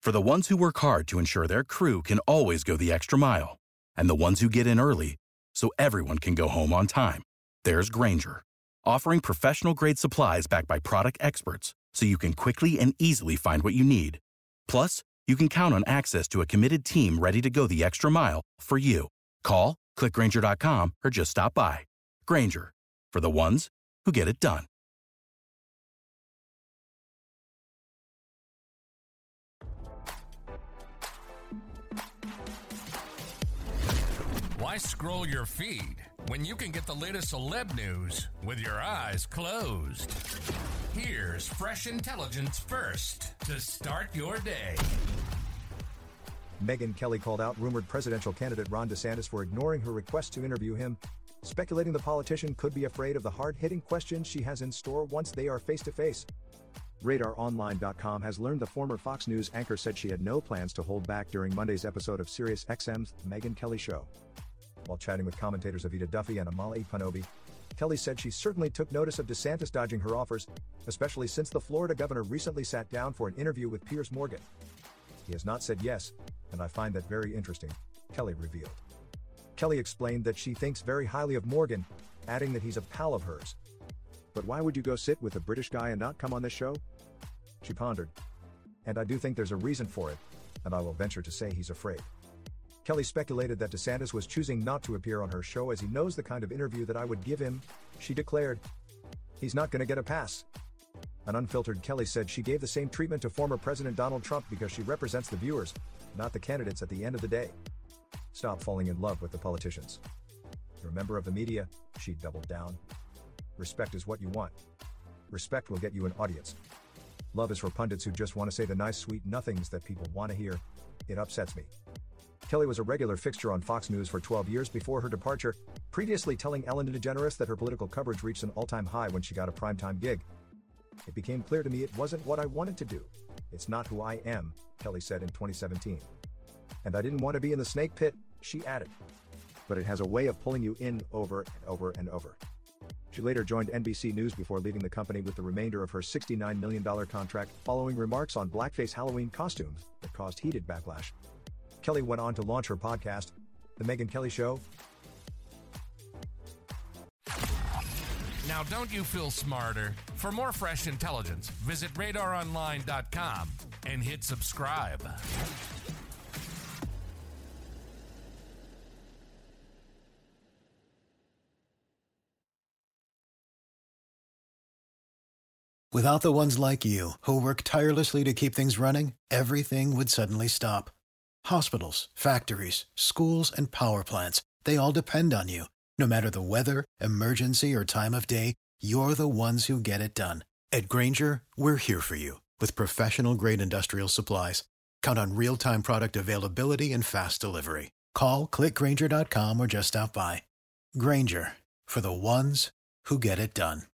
For the ones who work hard to ensure their crew can always go the extra mile, and the ones who get in early so everyone can go home on time, there's Grainger, offering professional-grade supplies backed by product experts so you can quickly and easily find what you need. Plus, you can count on access to a committed team ready to go the extra mile for you. Call, click Grainger.com, or just stop by. Grainger, for the ones who get it done. Why scroll your feed when you can get the latest celeb news with your eyes closed? Here's fresh intelligence first to start your day. Megyn Kelly called out rumored presidential candidate Ron DeSantis for ignoring her request to interview him, speculating the politician could be afraid of the hard-hitting questions she has in store once they are face-to-face. RadarOnline.com has learned the former Fox News anchor said she had no plans to hold back during Monday's episode of SiriusXM's Megyn Kelly Show. While chatting with commentators Avita Duffy and Amali Panobi, Kelly said she certainly took notice of DeSantis dodging her offers, especially since the Florida governor recently sat down for an interview with Piers Morgan. He has not said yes, and I find that very interesting, Kelly revealed. Kelly explained that she thinks very highly of Morgan, adding that he's a pal of hers. But why would you go sit with a British guy and not come on this show? She pondered. And I do think there's a reason for it, and I will venture to say he's afraid. Kelly speculated that DeSantis was choosing not to appear on her show as he knows the kind of interview that I would give him. She declared, "He's not going to get a pass." An unfiltered Kelly said she gave the same treatment to former President Donald Trump because she represents the viewers, not the candidates at the end of the day. Stop falling in love with the politicians. You're a member of the media, she doubled down. Respect is what you want. Respect will get you an audience. Love is for pundits who just want to say the nice sweet nothings that people want to hear. It upsets me. Kelly was a regular fixture on Fox News for 12 years before her departure, previously telling Ellen DeGeneres that her political coverage reached an all-time high when she got a primetime gig. It became clear to me it wasn't what I wanted to do. It's not who I am, Kelly said in 2017. And I didn't want to be in the snake pit, she added. But it has a way of pulling you in over and over and over. She later joined NBC News before leaving the company with the remainder of her $69 million contract following remarks on blackface Halloween costumes that caused heated backlash. Kelly went on to launch her podcast, The Megyn Kelly Show. Now, don't you feel smarter? For more fresh intelligence, visit RadarOnline.com and hit subscribe. Without the ones like you, who work tirelessly to keep things running, everything would suddenly stop. Hospitals, factories, schools, and power plants, they all depend on you. No matter the weather, emergency, or time of day, you're the ones who get it done. At Grainger, we're here for you with professional-grade industrial supplies. Count on real-time product availability and fast delivery. Call, click Grainger.com, or just stop by. Grainger, for the ones who get it done.